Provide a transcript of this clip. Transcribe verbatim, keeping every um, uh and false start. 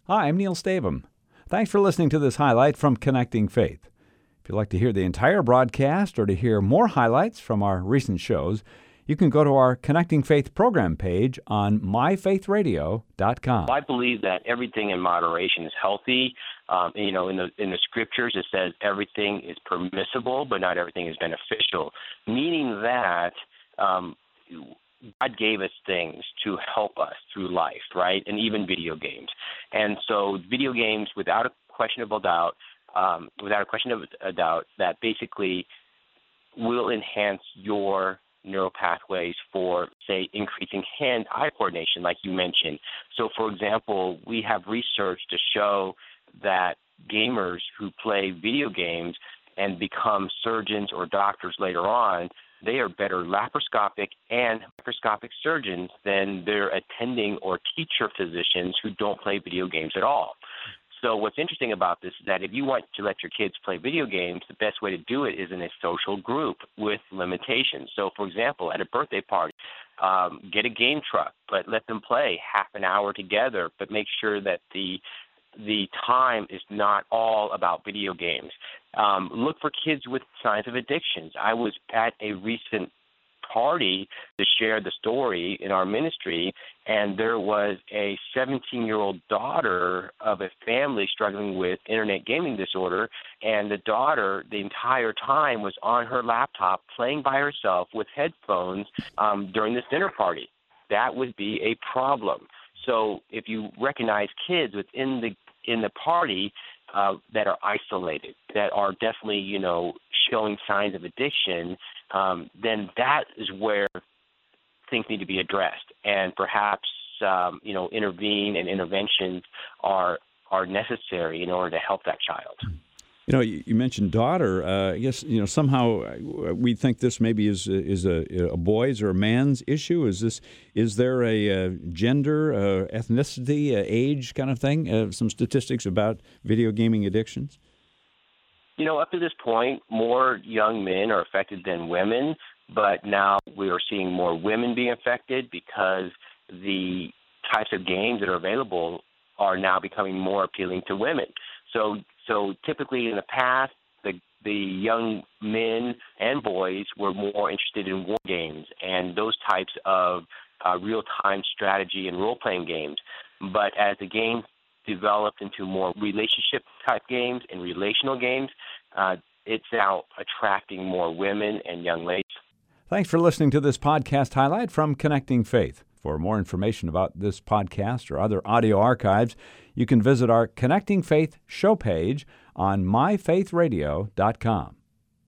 Hi, I'm Neil Stavum. Thanks for listening to this highlight from Connecting Faith. If you'd like to hear the entire broadcast or to hear more highlights from our recent shows, you can go to our Connecting Faith program page on my faith radio dot com. I believe that everything in moderation is healthy. Um, you know, in the in the scriptures, it says everything is permissible, but not everything is beneficial, meaning that um, God gave us things to help us through life, right, and even video games. And so video games, without a questionable doubt, um, without a question of a doubt, that basically will enhance your neural pathways for, say, increasing hand-eye coordination, like you mentioned. So, for example, we have research to show that gamers who play video games and become surgeons or doctors later on, they are better laparoscopic and microscopic surgeons than their attending or teacher physicians who don't play video games at all. So what's interesting about this is that if you want to let your kids play video games, the best way to do it is in a social group with limitations. So, for example, at a birthday party, um, get a game truck, but let them play half an hour together, but make sure that the the time is not all about video games. Um, look for kids with signs of addictions. I was at a recent party to share the story in our ministry, and there was a seventeen-year-old daughter of a family struggling with internet gaming disorder, and the daughter the entire time was on her laptop playing by herself with headphones um, during this dinner party. That would be a problem. So if you recognize kids within the in the party uh, that are isolated, that are definitely, you know, showing signs of addiction, um, then that is where things need to be addressed, and perhaps um, you know, intervene and interventions are are necessary in order to help that child. You know, you, you mentioned daughter. Uh, I guess, you know, somehow we think this maybe is is a, a boy's or a man's issue. Is this is there a, uh gender, uh, ethnicity, uh, age kind of thing? Uh, some statistics about video gaming addictions. You know, up to this point, more young men are affected than women, but now we are seeing more women being affected because the types of games that are available are now becoming more appealing to women. So, so typically in the past, the the young men and boys were more interested in war games and those types of uh, real-time strategy and role-playing games. But as the game developed into more relationship-type games and relational games, uh, it's now attracting more women and young ladies. Thanks for listening to this podcast highlight from Connecting Faith. For more information about this podcast or other audio archives, you can visit our Connecting Faith show page on my faith radio dot com.